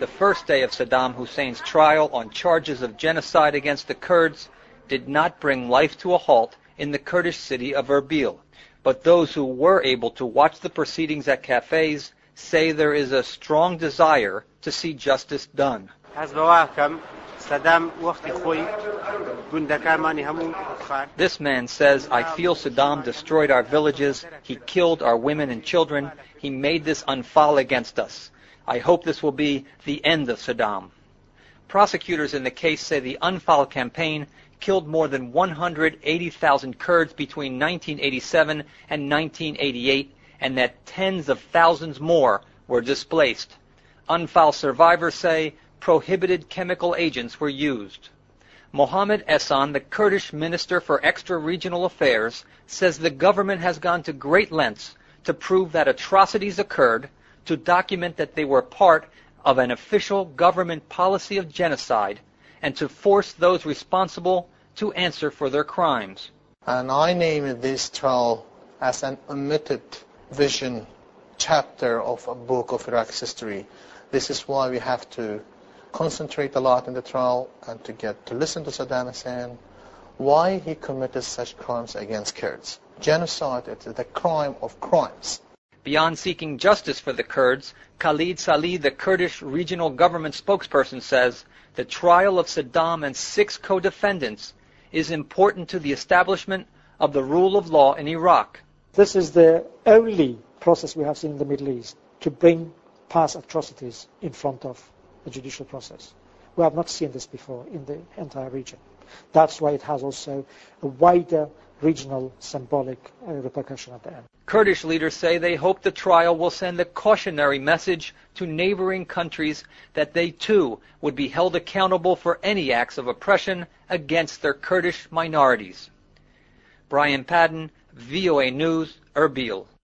the first day of Saddam Hussein's trial on charges of genocide against the Kurds did not bring life to a halt in the Kurdish city of Erbil. But those who were able to watch the proceedings at cafes say there is a strong desire to see justice done. This man says, I feel Saddam destroyed our villages, he killed our women and children, he made this Anfal against us. I hope this will be the end of Saddam. Prosecutors in the case say the Anfal campaign killed more than 180,000 Kurds between 1987 and 1988, and that tens of thousands more were displaced. Anfal survivors say prohibited chemical agents were used. Mohammed Ehsan, the Kurdish Minister for Extra-Regional Affairs, says the government has gone to great lengths to prove that atrocities occurred, to document that they were part of an official government policy of genocide, and to force those responsible to answer for their crimes. And I name this trial as an omitted vision chapter of a book of Iraq's history. This is why we have to concentrate a lot in the trial and to listen to Saddam Hussein, why he committed such crimes against Kurds. Genocide is the crime of crimes. Beyond seeking justice for the Kurds, Khalid Salih, the Kurdish regional government spokesperson, says the trial of Saddam and 6 co-defendants is important to the establishment of the rule of law in Iraq. This is the only process we have seen in the Middle East to bring past atrocities in front of the judicial process. We have not seen this before in the entire region. That's why it has also a wider regional symbolic repercussion at the end. Kurdish leaders say they hope the trial will send a cautionary message to neighboring countries that they too would be held accountable for any acts of oppression against their Kurdish minorities. Brian Padden, VOA News, Erbil.